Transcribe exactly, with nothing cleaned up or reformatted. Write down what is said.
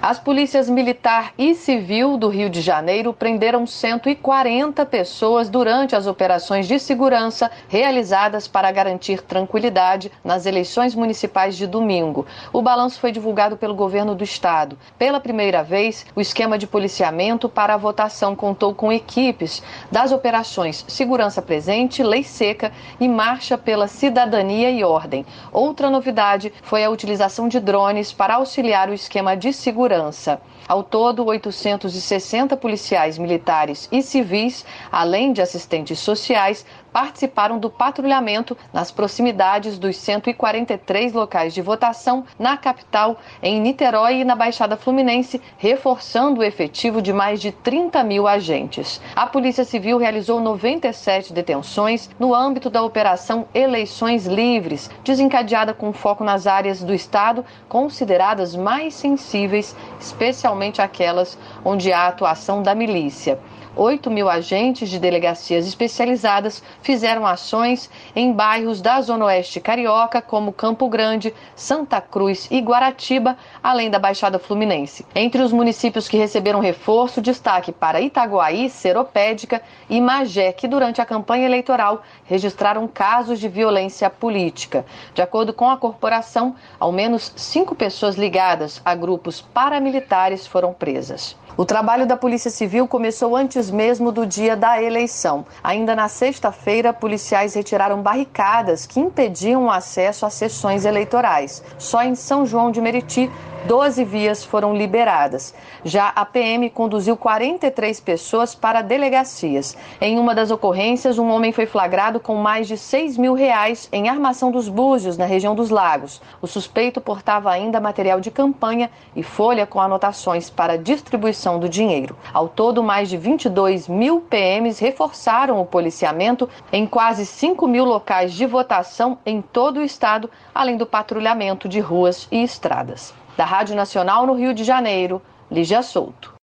As polícias militar e civil do Rio de Janeiro prenderam cento e quarenta pessoas durante as operações de segurança realizadas para garantir tranquilidade nas eleições municipais de domingo. O balanço foi divulgado pelo governo do estado. Pela primeira vez, o esquema de policiamento para a votação contou com equipes das operações Segurança Presente, Lei Seca e Marcha pela Cidadania e Ordem. Outra novidade foi a utilização de drones para auxiliar o esquema de segurança. Ao todo, oitocentos e sessenta policiais militares e civis, além de assistentes sociais, participaram do patrulhamento nas proximidades dos cento e quarenta e três locais de votação na capital, em Niterói e na Baixada Fluminense, reforçando o efetivo de mais de trinta mil agentes. A Polícia Civil realizou noventa e sete detenções no âmbito da Operação Eleições Livres, desencadeada com foco nas áreas do estado consideradas mais sensíveis, especialmente aquelas onde há atuação da milícia. oito mil agentes de delegacias especializadas fizeram ações em bairros da Zona Oeste Carioca, como Campo Grande, Santa Cruz e Guaratiba, além da Baixada Fluminense. Entre os municípios que receberam reforço, destaque para Itaguaí, Seropédica e Magé, que durante a campanha eleitoral registraram casos de violência política. De acordo com a corporação, ao menos cinco pessoas ligadas a grupos paramilitares foram presas. O trabalho da Polícia Civil começou antes mesmo do dia da eleição. Ainda na sexta-feira, policiais retiraram barricadas que impediam o acesso às sessões eleitorais. Só em São João de Meriti, doze vias foram liberadas. Já a P M conduziu quarenta e três pessoas para delegacias. Em uma das ocorrências, um homem foi flagrado com mais de seis mil reais em Armação dos Búzios, na região dos Lagos. O suspeito portava ainda material de campanha e folha com anotações para distribuição do dinheiro. Ao todo, mais de vinte e dois mil P Ms reforçaram o policiamento em quase cinco mil locais de votação em todo o estado, além do patrulhamento de ruas e estradas. Da Rádio Nacional no Rio de Janeiro, Lígia Souto.